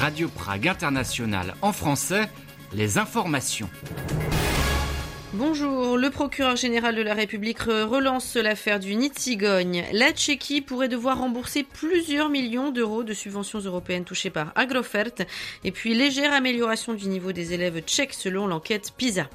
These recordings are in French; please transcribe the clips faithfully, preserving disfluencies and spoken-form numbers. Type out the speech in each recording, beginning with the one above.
Radio Prague International en français, les informations. Bonjour, le procureur général de la République relance l'affaire du nid de cigogne. La Tchéquie pourrait devoir rembourser plusieurs millions d'euros de subventions européennes touchées par Agrofert et puis légère amélioration du niveau des élèves tchèques selon l'enquête PISA.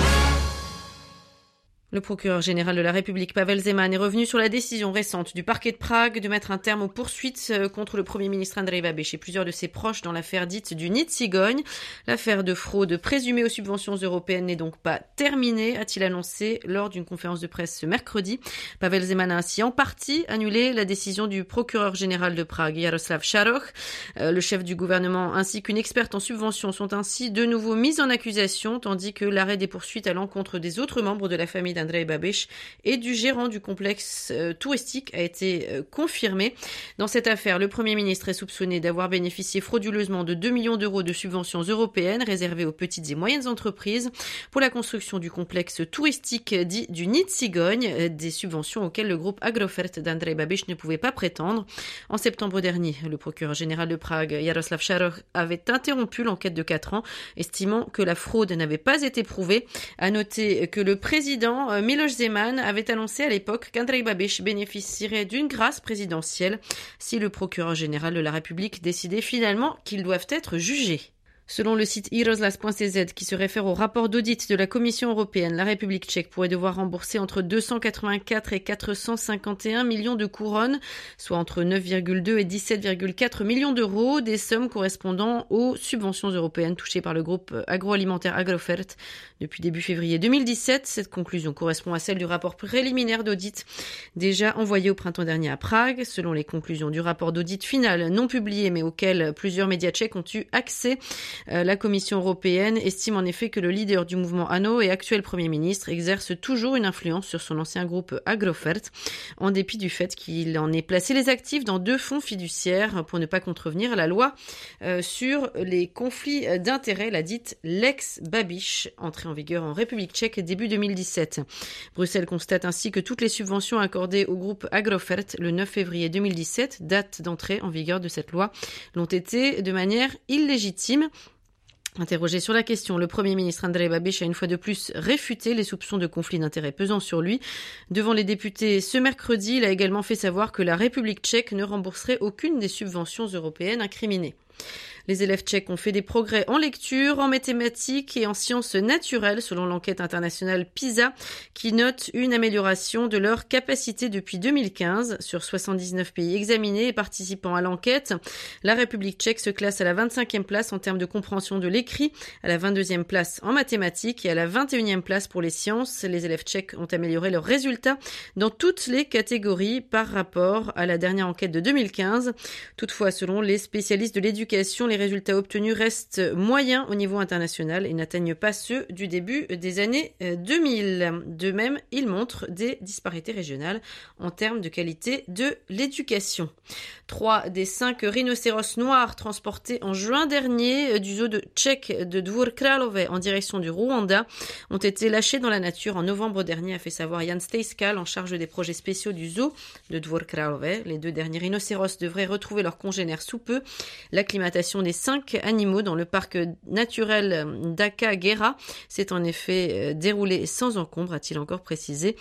Le procureur général de la République, Pavel Zeman, est revenu sur la décision récente du parquet de Prague de mettre un terme aux poursuites contre le Premier ministre Andrej Babiš et plusieurs de ses proches dans l'affaire dite du nid de cigogne. L'affaire de fraude présumée aux subventions européennes n'est donc pas terminée, a-t-il annoncé lors d'une conférence de presse ce mercredi. Pavel Zeman a ainsi en partie annulé la décision du procureur général de Prague, Jaroslav Šaroch. Euh, le chef du gouvernement ainsi qu'une experte en subventions sont ainsi de nouveau mis en accusation, tandis que l'arrêt des poursuites à l'encontre des autres membres de la famille Andrej Babiš et du gérant du complexe euh, touristique a été euh, confirmé. Dans cette affaire, le Premier ministre est soupçonné d'avoir bénéficié frauduleusement de deux millions d'euros de subventions européennes réservées aux petites et moyennes entreprises pour la construction du complexe touristique dit du nid de cigogne, euh, des subventions auxquelles le groupe Agrofert d'Andrej Babiš ne pouvait pas prétendre. En septembre dernier, le procureur général de Prague, Jaroslav Šaroch, avait interrompu l'enquête de quatre ans, estimant que la fraude n'avait pas été prouvée. À noter que le président euh, Miloš Zeman avait annoncé à l'époque qu'Andrej Babiš bénéficierait d'une grâce présidentielle si le procureur général de la République décidait finalement qu'ils doivent être jugés. Selon le site i rozhlas point c z qui se réfère au rapport d'audit de la Commission européenne, la République tchèque pourrait devoir rembourser entre deux cent quatre-vingt-quatre et quatre cent cinquante et un millions de couronnes, soit entre neuf virgule deux et dix-sept virgule quatre millions d'euros, des sommes correspondant aux subventions européennes touchées par le groupe agroalimentaire Agrofert depuis début février deux mille dix-sept. Cette conclusion correspond à celle du rapport préliminaire d'audit déjà envoyé au printemps dernier à Prague. Selon les conclusions du rapport d'audit final non publié mais auquel plusieurs médias tchèques ont eu accès, la Commission européenne estime en effet que le leader du mouvement ANO et actuel Premier ministre exerce toujours une influence sur son ancien groupe Agrofert, en dépit du fait qu'il en ait placé les actifs dans deux fonds fiduciaires pour ne pas contrevenir à la loi euh, sur les conflits d'intérêts, la dite Lex Babiš, entrée en vigueur en République tchèque début deux mille dix-sept. Bruxelles constate ainsi que toutes les subventions accordées au groupe Agrofert le neuf février deux mille dix-sept, date d'entrée en vigueur de cette loi, l'ont été de manière illégitime. Interrogé sur la question, le Premier ministre Andrej Babiš a une fois de plus réfuté les soupçons de conflit d'intérêts pesant sur lui. Devant les députés ce mercredi, il a également fait savoir que la République tchèque ne rembourserait aucune des subventions européennes incriminées. Les élèves tchèques ont fait des progrès en lecture, en mathématiques et en sciences naturelles selon l'enquête internationale PISA qui note une amélioration de leur capacité depuis deux mille quinze. Sur soixante-dix-neuf pays examinés et participant à l'enquête, la République tchèque se classe à la vingt-cinquième place en termes de compréhension de l'écrit, à la vingt-deuxième place en mathématiques et à la vingt et unième place pour les sciences. Les élèves tchèques ont amélioré leurs résultats dans toutes les catégories par rapport à la dernière enquête de deux mille quinze. Toutefois, selon les spécialistes de l'éducation, les résultats obtenus restent moyens au niveau international et n'atteignent pas ceux du début des années deux mille. De même, ils montrent des disparités régionales en termes de qualité de l'éducation. Trois des cinq rhinocéros noirs transportés en juin dernier du zoo de tchèque de Dvůr Králové en direction du Rwanda ont été lâchés dans la nature en novembre dernier, a fait savoir Jan Stejskal en charge des projets spéciaux du zoo de Dvůr Králové. Les deux derniers rhinocéros devraient retrouver leurs congénères sous peu. L'acclimatation des cinq animaux dans le parc naturel d'Akagera s'est en effet déroulée sans encombre, a-t-il encore précisé.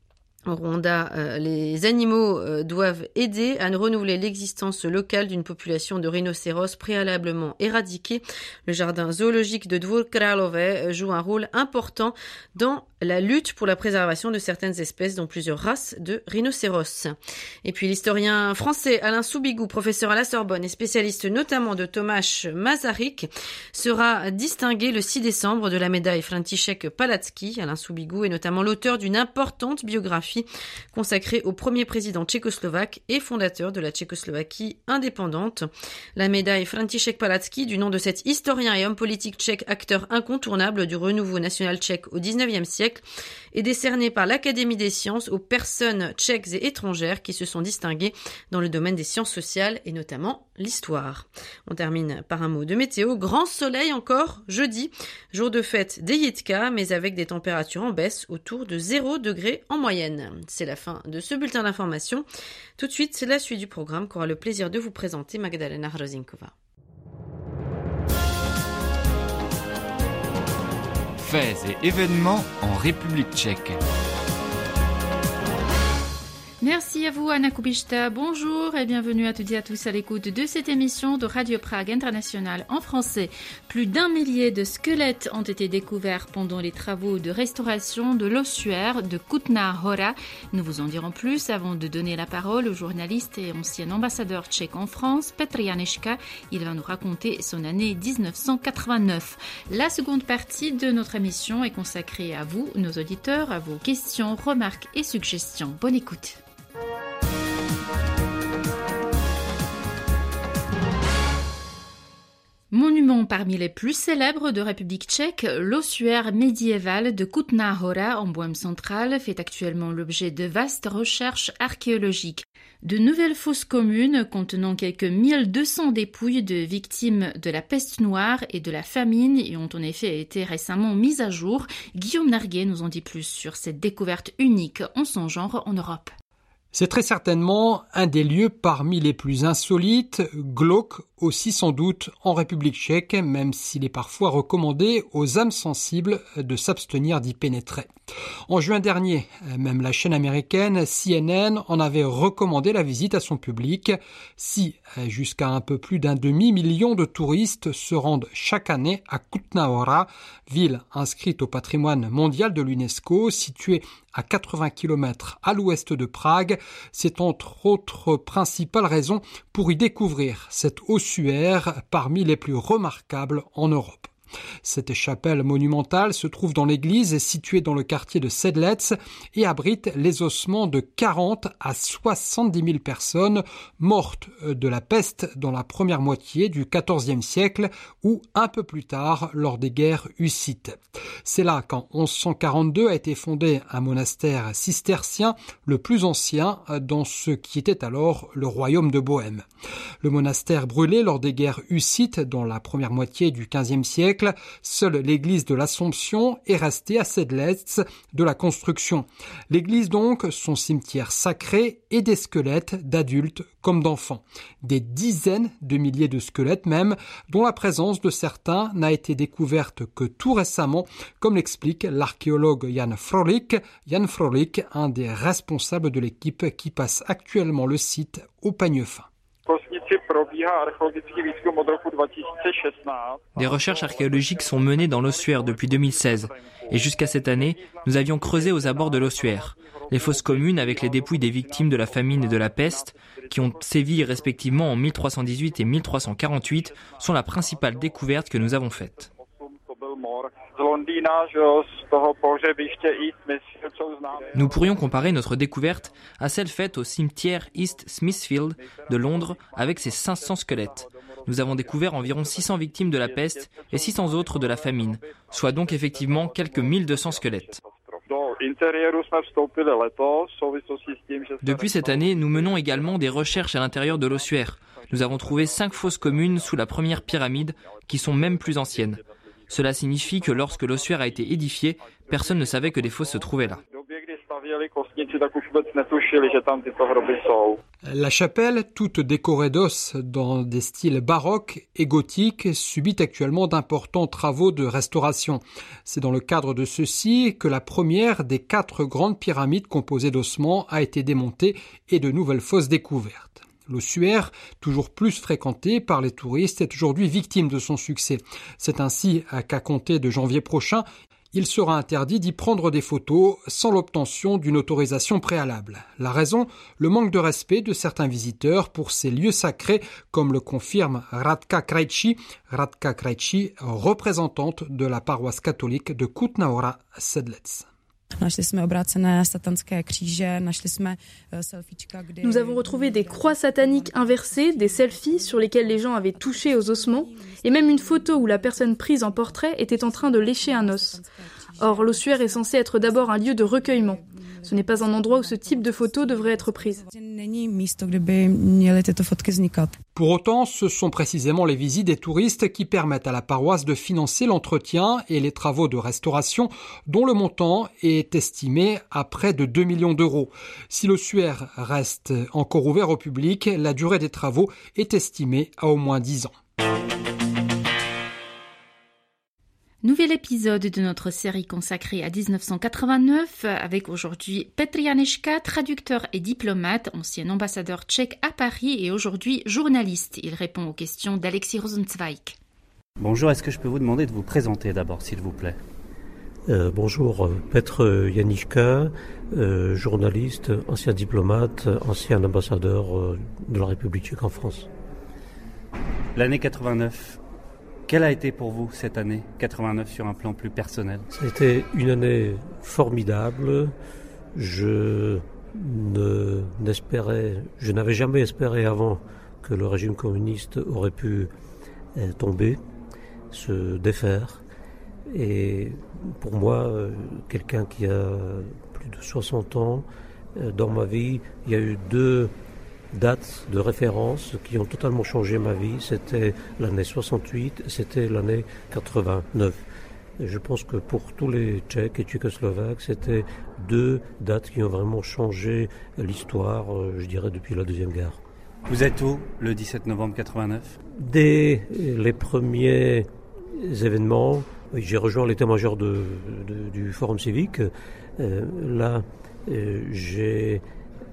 Au Rwanda, euh, les animaux euh, doivent aider à renouveler l'existence locale d'une population de rhinocéros préalablement éradiquée. Le jardin zoologique de Dvůr Králové joue un rôle important dans la lutte pour la préservation de certaines espèces, dont plusieurs races de rhinocéros. Et puis l'historien français Alain Soubigou, professeur à la Sorbonne et spécialiste notamment de Tomáš Masaryk, sera distingué le six décembre de la médaille František Palacký. Alain Soubigou est notamment l'auteur d'une importante biographie consacrée au premier président tchécoslovaque et fondateur de la Tchécoslovaquie indépendante. La médaille František Palacký, du nom de cet historien et homme politique tchèque, acteur incontournable du renouveau national tchèque au dix-neuvième siècle, est décernée par l'Académie des sciences aux personnes tchèques et étrangères qui se sont distinguées dans le domaine des sciences sociales et notamment l'histoire. On termine par un mot de météo. Grand soleil encore jeudi, jour de fête des Yitka, mais avec des températures en baisse autour de zéro degré en moyenne. C'est la fin de ce bulletin d'information. Tout de suite, c'est la suite du programme qu'aura le plaisir de vous présenter Magdalena Hrozinkova. faits et événements en République tchèque. Merci à vous Anna Kubishta, bonjour et bienvenue à toutes et à tous à l'écoute de cette émission de Radio Prague International en français. Plus d'un millier de squelettes ont été découverts pendant les travaux de restauration de l'ossuaire de Kutná Hora. Nous vous en dirons plus avant de donner la parole au journaliste et ancien ambassadeur tchèque en France, Petr Janeška. Il va nous raconter son année dix-neuf cent quatre-vingt-neuf. La seconde partie de notre émission est consacrée à vous, nos auditeurs, à vos questions, remarques et suggestions. Bonne écoute. Monument parmi les plus célèbres de République tchèque, l'ossuaire médiéval de Kutná Hora en Bohême centrale fait actuellement l'objet de vastes recherches archéologiques. De nouvelles fosses communes contenant quelques mille deux cents dépouilles de victimes de la peste noire et de la famine y ont en effet été récemment mises à jour. Guillaume Narguet nous en dit plus sur cette découverte unique en son genre en Europe. C'est très certainement un des lieux parmi les plus insolites, glauques aussi sans doute en République tchèque, même s'il est parfois recommandé aux âmes sensibles de s'abstenir d'y pénétrer. En juin dernier, même la chaîne américaine C N N en avait recommandé la visite à son public. Si jusqu'à un peu plus d'un demi-million de touristes se rendent chaque année à Kutná Hora, ville inscrite au patrimoine mondial de l'UNESCO, située à quatre-vingts kilomètres à l'ouest de Prague, c'est entre autres principales raisons pour y découvrir cet ossuaire parmi les plus remarquables en Europe. Cette chapelle monumentale se trouve dans l'église située dans le quartier de Sedlec et abrite les ossements de quarante à soixante-dix mille personnes mortes de la peste dans la première moitié du quatorzième siècle ou un peu plus tard lors des guerres hussites. C'est là qu'en onze cent quarante-deux a été fondé un monastère cistercien, le plus ancien dans ce qui était alors le royaume de Bohême. Le monastère brûlé lors des guerres hussites dans la première moitié du quinzième siècle, seule l'église de l'Assomption est restée à Sedlec de la construction. L'église donc, son cimetière sacré et des squelettes d'adultes comme d'enfants. Des dizaines de milliers de squelettes même, dont la présence de certains n'a été découverte que tout récemment, comme l'explique l'archéologue Jan Frolik. Jan Frolik, un des responsables de l'équipe qui passe actuellement le site au peigne fin. Des recherches archéologiques sont menées dans l'ossuaire depuis deux mille seize et jusqu'à cette année, nous avions creusé aux abords de l'ossuaire. Les fosses communes avec les dépouilles des victimes de la famine et de la peste, qui ont sévi respectivement en mille trois cent dix-huit et mille trois cent quarante-huit, sont la principale découverte que nous avons faite. Nous pourrions comparer notre découverte à celle faite au cimetière East Smithfield de Londres avec ses cinq cents squelettes. Nous avons découvert environ six cents victimes de la peste et six cents autres de la famine, soit donc effectivement quelques mille deux cents squelettes. Depuis cette année, nous menons également des recherches à l'intérieur de l'ossuaire. Nous avons trouvé cinq fosses communes sous la première pyramide, qui sont même plus anciennes. Cela signifie que lorsque l'ossuaire a été édifié, personne ne savait que des fosses se trouvaient là. La chapelle, toute décorée d'os dans des styles baroques et gothiques, subit actuellement d'importants travaux de restauration. C'est dans le cadre de ceux-ci que la première des quatre grandes pyramides composées d'ossements a été démontée et de nouvelles fosses découvertes. L'ossuaire, toujours plus fréquenté par les touristes, est aujourd'hui victime de son succès. C'est ainsi qu'à compter de janvier prochain, il sera interdit d'y prendre des photos sans l'obtention d'une autorisation préalable. La raison, le manque de respect de certains visiteurs pour ces lieux sacrés, comme le confirme Radka Krejci, Radka Krejci, représentante de la paroisse catholique de Kutná Hora Sedlec. Nous avons retrouvé des croix sataniques inversées, des selfies sur lesquels les gens avaient touché aux ossements, et même une photo où la personne prise en portrait était en train de lécher un os. Or, l'ossuaire est censé être d'abord un lieu de recueillement. Ce n'est pas un endroit où ce type de photos devrait être prise. Pour autant, ce sont précisément les visites des touristes qui permettent à la paroisse de financer l'entretien et les travaux de restauration dont le montant est estimé à près de deux millions d'euros. Si l'ossuaire reste encore ouvert au public, la durée des travaux est estimée à au moins dix ans. Nouvel épisode de notre série consacrée à dix-neuf cent quatre-vingt-neuf avec aujourd'hui Petr Janečka, traducteur et diplomate, ancien ambassadeur tchèque à Paris et aujourd'hui journaliste. Il répond aux questions d'Alexis Rosenzweig. Bonjour, est-ce que je peux vous demander de vous présenter d'abord, s'il vous plaît ? euh, Bonjour, Petr Janečka, euh, journaliste, ancien diplomate, ancien ambassadeur euh, de la République tchèque en France. L'année quatre-vingt-neuf, quelle a été pour vous cette année quatre-vingt-neuf sur un plan plus personnel ? C'était une année formidable. Je ne n'espérais, je n'avais jamais espéré avant que le régime communiste aurait pu euh, tomber, se défaire. Et pour moi, euh, quelqu'un qui a plus de soixante ans, euh, dans ma vie, il y a eu deux dates de référence qui ont totalement changé ma vie. C'était l'année soixante-huit, c'était l'année quatre-vingt-neuf. Et je pense que pour tous les Tchèques et Tchécoslovaques, c'était deux dates qui ont vraiment changé l'histoire, je dirais, depuis la Deuxième Guerre. Vous êtes où le dix-sept novembre quatre-vingt-neuf ? Dès les premiers événements, j'ai rejoint l'état-major de, de, du Forum civique. Euh, là, euh, j'ai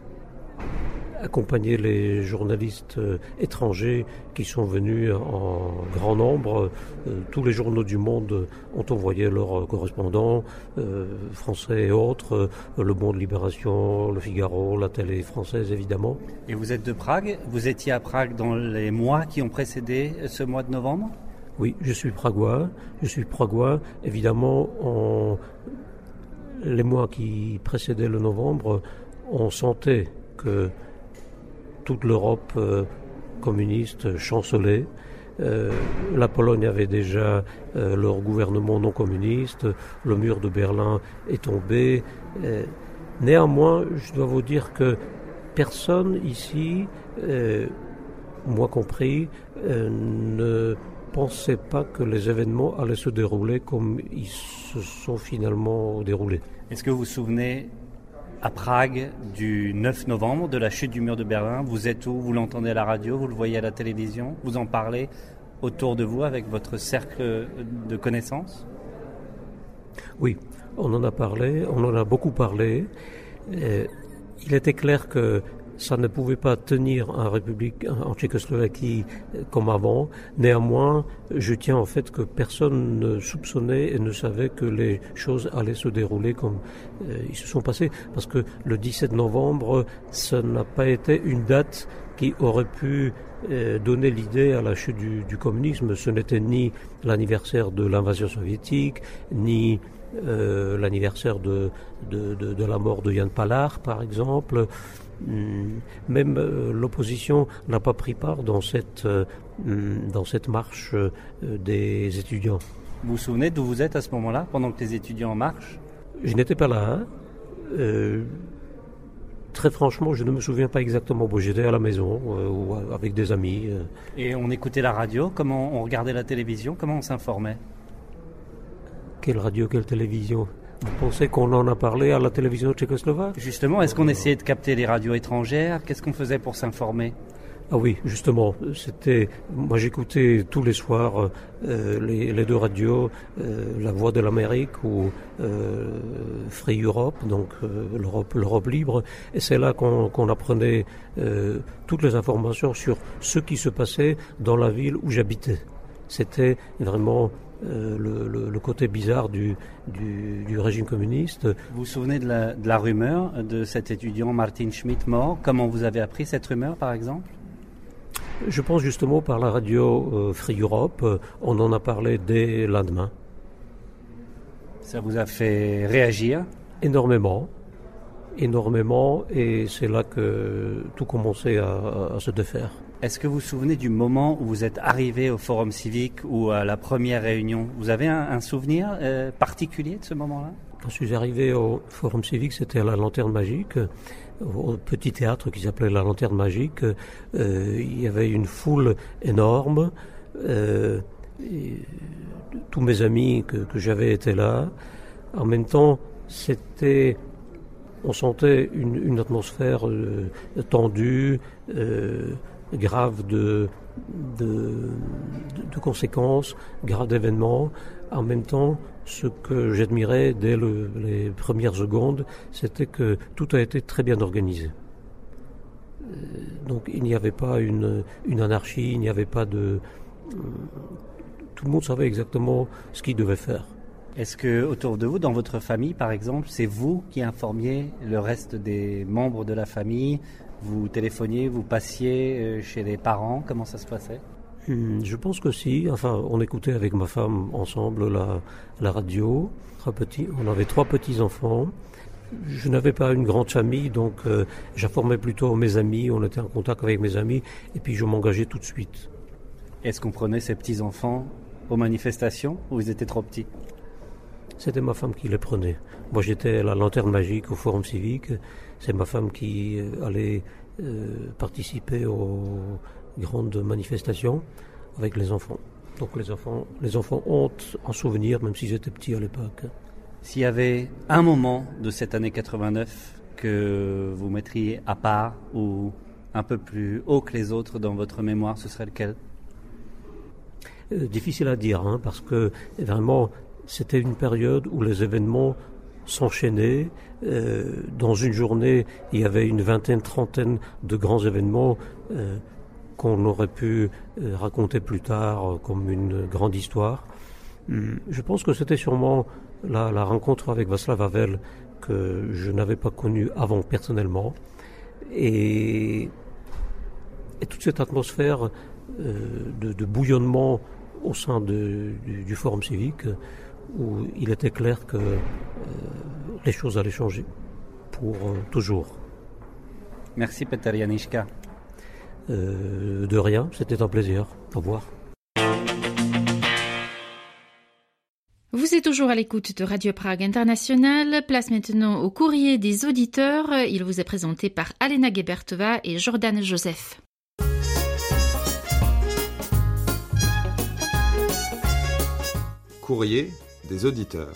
accompagner les journalistes euh, étrangers qui sont venus en grand nombre. Euh, tous les journaux du monde ont envoyé leurs correspondants, euh, français et autres, euh, Le Monde, Libération, Le Figaro, la télé française évidemment. Et vous êtes de Prague ? Vous étiez à Prague dans les mois qui ont précédé ce mois de novembre ? Oui, je suis pragois. Je suis pragois. Évidemment, en les mois qui précédaient le novembre, on sentait que toute l'Europe euh, communiste chancelait. Euh, la Pologne avait déjà euh, leur gouvernement non communiste. Le mur de Berlin est tombé. Euh, néanmoins, je dois vous dire que personne ici, euh, moi compris, euh, ne pensait pas que les événements allaient se dérouler comme ils se sont finalement déroulés. Est-ce que vous vous souvenez à Prague du neuf novembre, de la chute du mur de Berlin? Vous êtes où? Vous l'entendez à la radio? Vous le voyez à la télévision? Vous en parlez autour de vous avec votre cercle de connaissances? Oui, on en a parlé, on en a beaucoup parlé. Et il était clair que ça ne pouvait pas tenir en République, en Tchécoslovaquie comme avant. Néanmoins, je tiens au fait que personne ne soupçonnait et ne savait que les choses allaient se dérouler comme euh, ils se sont passées. Parce que le dix-sept novembre, ça n'a pas été une date qui aurait pu euh, donner l'idée à la chute du, du communisme. Ce n'était ni l'anniversaire de l'invasion soviétique, ni euh, l'anniversaire de, de, de, de la mort de Jan Palach, par exemple. Même euh, l'opposition n'a pas pris part dans cette, euh, dans cette marche euh, des étudiants. Vous vous souvenez d'où vous êtes à ce moment-là, pendant que les étudiants marchent? Je n'étais pas là. Hein. Euh, très franchement, je ne me souviens pas exactement. Bon, j'étais à la maison euh, ou avec des amis. Euh. Et on écoutait la radio? Comment on regardait la télévision? Comment on s'informait? Quelle radio, quelle télévision? Vous pensez qu'on en a parlé à la télévision tchécoslovaque? Justement, est-ce qu'on essayait de capter les radios étrangères? Qu'est-ce qu'on faisait pour s'informer? Ah oui, justement, c'était. Moi, j'écoutais tous les soirs euh, les, les deux radios, euh, La Voix de l'Amérique ou euh, Free Europe, donc euh, l'Europe, l'Europe libre, et c'est là qu'on, qu'on apprenait euh, toutes les informations sur ce qui se passait dans la ville où j'habitais. C'était vraiment Euh, le, le, le côté bizarre du, du, du régime communiste. Vous vous souvenez de la, de la rumeur de cet étudiant Martin Schmidt mort? Comment vous avez appris cette rumeur, par exemple? Je pense justement par la radio euh, Free Europe. Euh, on en a parlé dès le lendemain. Ça vous a fait réagir? Énormément. Énormément. Et c'est là que tout commençait à, à, à se défaire. Est-ce que vous vous souvenez du moment où vous êtes arrivé au Forum civique ou à la première réunion? Vous avez un, un souvenir euh, particulier de ce moment-là? Quand je suis arrivé au Forum civique, c'était à la Lanterne Magique, au petit théâtre qui s'appelait la Lanterne Magique. Euh, il y avait une foule énorme. Euh, et tous mes amis que, que j'avais étaient là. En même temps, c'était... On sentait une, une atmosphère euh, tendue, euh, grave de, de, de conséquences, grave d'événements. En même temps, ce que j'admirais dès le, les premières secondes, c'était que tout a été très bien organisé. Donc il n'y avait pas une, une anarchie, il n'y avait pas de... Tout le monde savait exactement ce qu'il devait faire. Est-ce que autour de vous, dans votre famille par exemple, c'est vous qui informiez le reste des membres de la famille? Vous téléphoniez, vous passiez chez les parents? Comment ça se passait? Je pense que si. Enfin, on écoutait avec ma femme ensemble la, la radio. Trois petits, on avait trois petits-enfants. Je n'avais pas une grande famille, donc euh, j'informais plutôt mes amis. On était en contact avec mes amis et puis je m'engageais tout de suite. Est-ce qu'on prenait ces petits-enfants aux manifestations ou ils étaient trop petits? C'était ma femme qui les prenait. Moi, j'étais à la lanterne magique au Forum civique. C'est ma femme qui allait euh, participer aux grandes manifestations avec les enfants. Donc les enfants, les enfants ont un souvenir, même s'ils étaient petits à l'époque. S'il y avait un moment de cette année quatre-vingt-neuf que vous mettriez à part ou un peu plus haut que les autres dans votre mémoire, ce serait lequel? euh, Difficile à dire, hein, parce que vraiment, c'était une période où les événements s'enchaînaient. Euh, dans une journée, il y avait une vingtaine, trentaine de grands événements euh, qu'on aurait pu euh, raconter plus tard euh, comme une grande histoire. Hum, je pense que c'était sûrement la, la rencontre avec Václav Havel que je n'avais pas connue avant personnellement. Et, et toute cette atmosphère euh, de, de bouillonnement au sein de, du, du Forum civique, où il était clair que euh, les choses allaient changer pour euh, toujours. Merci Peter Janiszka. Euh, de rien, c'était un plaisir. Au revoir. Vous êtes toujours à l'écoute de Radio Prague International. Place maintenant au courrier des auditeurs. Il vous est présenté par Alena Gebertova et Jordan Joseph. Courrier des auditeurs.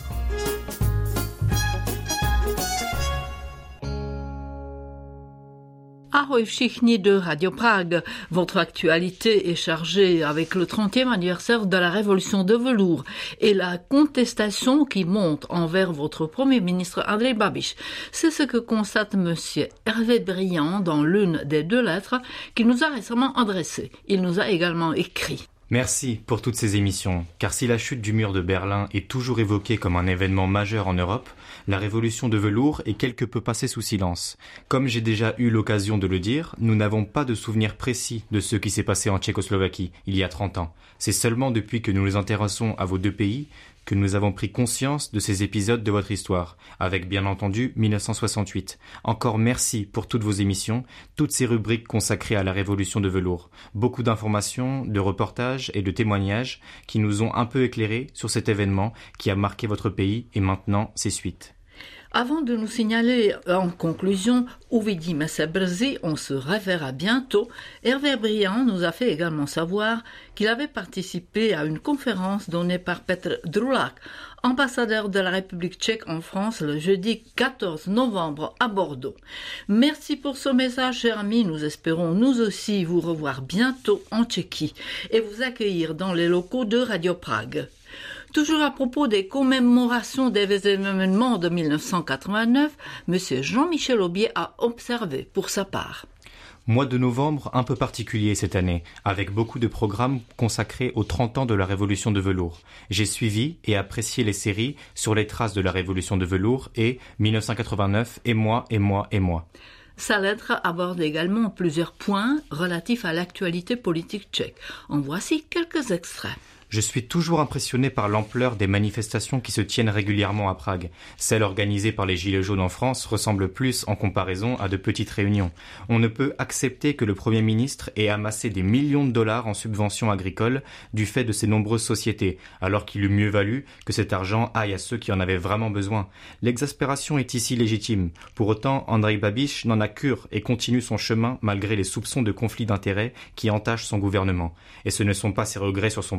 Ahoj všichni de Radio Prague. Votre actualité est chargée avec le trentième anniversaire de la révolution de velours et la contestation qui monte envers votre premier ministre Andrej Babiš. C'est ce que constate monsieur Hervé Briand dans l'une des deux lettres qu'il nous a récemment adressées. Il nous a également écrit. Merci pour toutes ces émissions, car si la chute du mur de Berlin est toujours évoquée comme un événement majeur en Europe, la révolution de velours est quelque peu passée sous silence. Comme j'ai déjà eu l'occasion de le dire, nous n'avons pas de souvenir précis de ce qui s'est passé en Tchécoslovaquie il y a trente ans. C'est seulement depuis que nous nous intéressons à vos deux pays que nous avons pris conscience de ces épisodes de votre histoire, avec bien entendu mille neuf cent soixante-huit. Encore merci pour toutes vos émissions, toutes ces rubriques consacrées à la révolution de velours. Beaucoup d'informations, de reportages et de témoignages qui nous ont un peu éclairés sur cet événement qui a marqué votre pays et maintenant ses suites. Avant de nous signaler en conclusion Uvidíme se brzy, on se reverra bientôt, Hervé Briand nous a fait également savoir qu'il avait participé à une conférence donnée par Petr Drulák, ambassadeur de la République tchèque en France, le jeudi quatorze novembre à Bordeaux. Merci pour ce message, cher ami. Nous espérons nous aussi vous revoir bientôt en Tchéquie et vous accueillir dans les locaux de Radio Prague. Toujours à propos des commémorations des événements de mille neuf cent quatre-vingt-neuf, M. Jean-Michel Aubier a observé pour sa part. Mois de novembre un peu particulier cette année, avec beaucoup de programmes consacrés aux trente ans de la Révolution de velours. J'ai suivi et apprécié les séries sur les traces de la Révolution de velours et mille neuf cent quatre-vingt-neuf et moi, et moi, et moi. Sa lettre aborde également plusieurs points relatifs à l'actualité politique tchèque. En voici quelques extraits. Je suis toujours impressionné par l'ampleur des manifestations qui se tiennent régulièrement à Prague. Celles organisées par les Gilets jaunes en France ressemblent plus en comparaison à de petites réunions. On ne peut accepter que le Premier ministre ait amassé des millions de dollars en subventions agricoles du fait de ses nombreuses sociétés, alors qu'il eût mieux valu que cet argent aille à ceux qui en avaient vraiment besoin. L'exaspération est ici légitime. Pour autant, Andrej Babiš n'en a cure et continue son chemin malgré les soupçons de conflits d'intérêts qui entachent son gouvernement. Et ce ne sont pas ses regrets sur son passé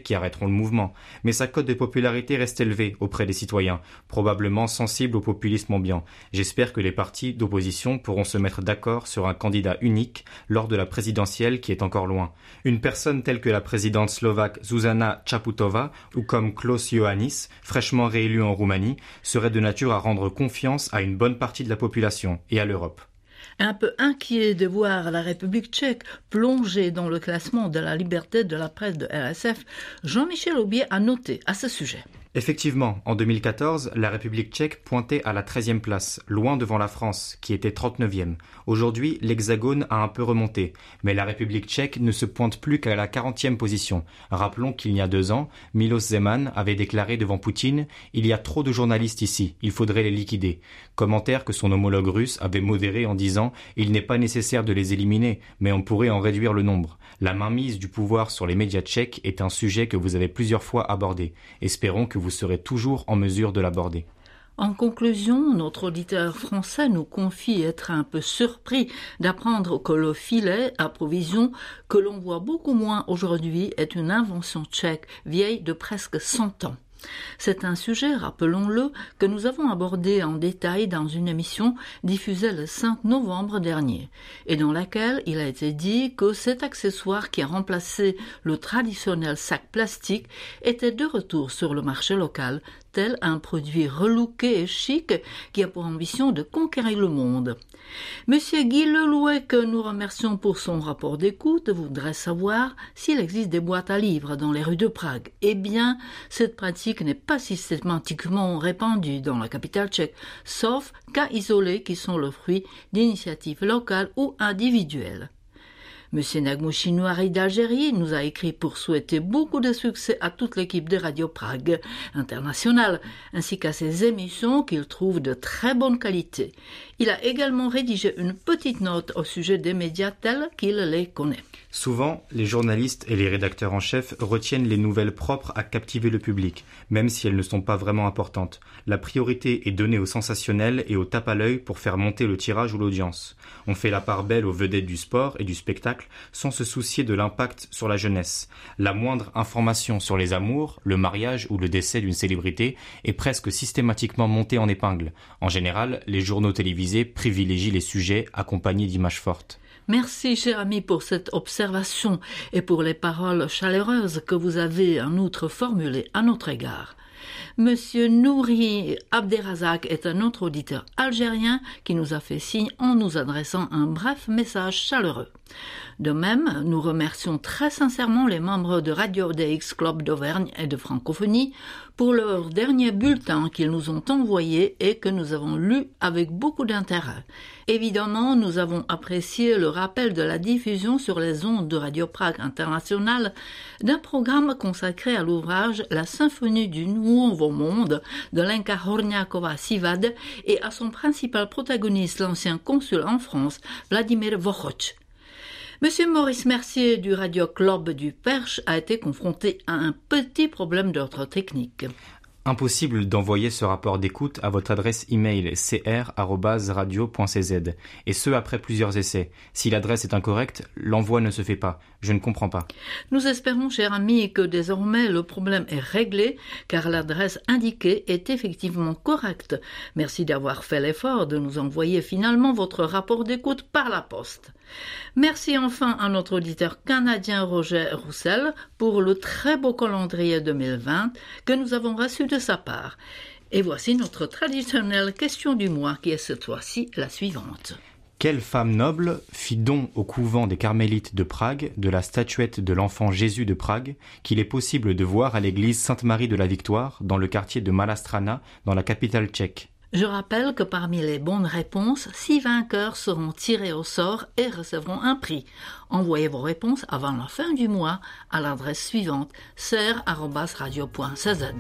qui arrêteront le mouvement, mais sa cote de popularité reste élevée auprès des citoyens, probablement sensibles au populisme ambiant. J'espère que les partis d'opposition pourront se mettre d'accord sur un candidat unique lors de la présidentielle qui est encore loin. Une personne telle que la présidente slovaque Zuzana Čaputová ou comme Klaus Iohannis, fraîchement réélu en Roumanie, serait de nature à rendre confiance à une bonne partie de la population et à l'Europe. Un peu inquiet de voir la République tchèque plongée dans le classement de la liberté de la presse de R S F, Jean-Michel Aubier a noté à ce sujet. Effectivement, en deux mille quatorze, la République tchèque pointait à la treizième place, loin devant la France, qui était trente-neuvième. Aujourd'hui, l'Hexagone a un peu remonté, mais la République tchèque ne se pointe plus qu'à la quarantième position. Rappelons qu'il y a deux ans, Miloš Zeman avait déclaré devant Poutine « Il y a trop de journalistes ici, il faudrait les liquider ». Commentaire que son homologue russe avait modéré en disant « Il n'est pas nécessaire de les éliminer, mais on pourrait en réduire le nombre ». La mainmise du pouvoir sur les médias tchèques est un sujet que vous avez plusieurs fois abordé. Espérons que vous serez toujours en mesure de l'aborder. En conclusion, notre auditeur français nous confie être un peu surpris d'apprendre que le filet à provision, que l'on voit beaucoup moins aujourd'hui, est une invention tchèque vieille de presque cent ans. C'est un sujet, rappelons-le, que nous avons abordé en détail dans une émission diffusée le cinq novembre dernier, et dans laquelle il a été dit que cet accessoire qui a remplacé le traditionnel sac plastique était de retour sur le marché local, tel un produit relooké et chic qui a pour ambition de conquérir le monde. Monsieur Guy Lelouet, que nous remercions pour son rapport d'écoute, voudrait savoir s'il existe des boîtes à livres dans les rues de Prague. Eh bien, cette pratique n'est pas systématiquement répandue dans la capitale tchèque, sauf cas isolés qui sont le fruit d'initiatives locales ou individuelles. Monsieur Nagmouchi Noari d'Algérie nous a écrit pour souhaiter beaucoup de succès à toute l'équipe de Radio Prague International, ainsi qu'à ses émissions qu'il trouve de très bonne qualité. Il a également rédigé une petite note au sujet des médias tels qu'il les connaît. Souvent, les journalistes et les rédacteurs en chef retiennent les nouvelles propres à captiver le public, même si elles ne sont pas vraiment importantes. La priorité est donnée au sensationnel et au tape à l'œil pour faire monter le tirage ou l'audience. On fait la part belle aux vedettes du sport et du spectacle sans se soucier de l'impact sur la jeunesse. La moindre information sur les amours, le mariage ou le décès d'une célébrité est presque systématiquement montée en épingle. En général, les journaux télévisés privilégient les sujets accompagnés d'images fortes. Merci, cher ami, pour cette observation et pour les paroles chaleureuses que vous avez en outre formulées à notre égard. Monsieur Nouri Abderrazak est un autre auditeur algérien qui nous a fait signe en nous adressant un bref message chaleureux. De même, nous remercions très sincèrement les membres de Radio D X Club d'Auvergne et de Francophonie pour leur dernier bulletin qu'ils nous ont envoyé et que nous avons lu avec beaucoup d'intérêt. Évidemment, nous avons apprécié le rappel de la diffusion sur les ondes de Radio Prague International d'un programme consacré à l'ouvrage La Symphonie du Nouveau Monde de Lenka Horňáková Sivad et à son principal protagoniste, l'ancien consul en France, Vladimir Vochoč. Monsieur Maurice Mercier du Radio Club du Perche a été confronté à un petit problème d'ordre technique. Impossible d'envoyer ce rapport d'écoute à votre adresse email c r arobase radio point c z, et ce après plusieurs essais. Si l'adresse est incorrecte, l'envoi ne se fait pas. Je ne comprends pas. Nous espérons, cher ami, que désormais le problème est réglé, car l'adresse indiquée est effectivement correcte. Merci d'avoir fait l'effort de nous envoyer finalement votre rapport d'écoute par la poste. Merci enfin à notre auditeur canadien Roger Roussel pour le très beau calendrier deux mille vingt que nous avons reçu de sa part. Et voici notre traditionnelle question du mois qui est cette fois-ci la suivante. Quelle femme noble fit don au couvent des Carmélites de Prague de la statuette de l'enfant Jésus de Prague qu'il est possible de voir à l'église Sainte-Marie de la Victoire dans le quartier de Malastrana dans la capitale tchèque? Je rappelle que parmi les bonnes réponses, six vainqueurs seront tirés au sort et recevront un prix. Envoyez vos réponses avant la fin du mois à l'adresse suivante c r arobase radio point c z.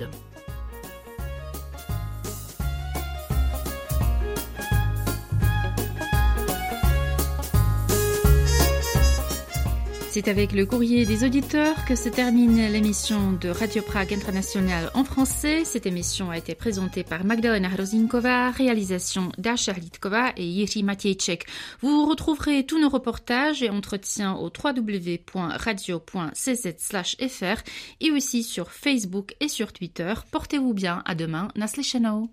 C'est avec le courrier des auditeurs que se termine l'émission de Radio Prague International en français. Cette émission a été présentée par Magdalena Hrozinkova, réalisation Dasha Hlídková et Jiří Matějček. Vous retrouverez tous nos reportages et entretiens au w w w point radio point c z slash f r et aussi sur Facebook et sur Twitter. Portez-vous bien, à demain, naslyšenou.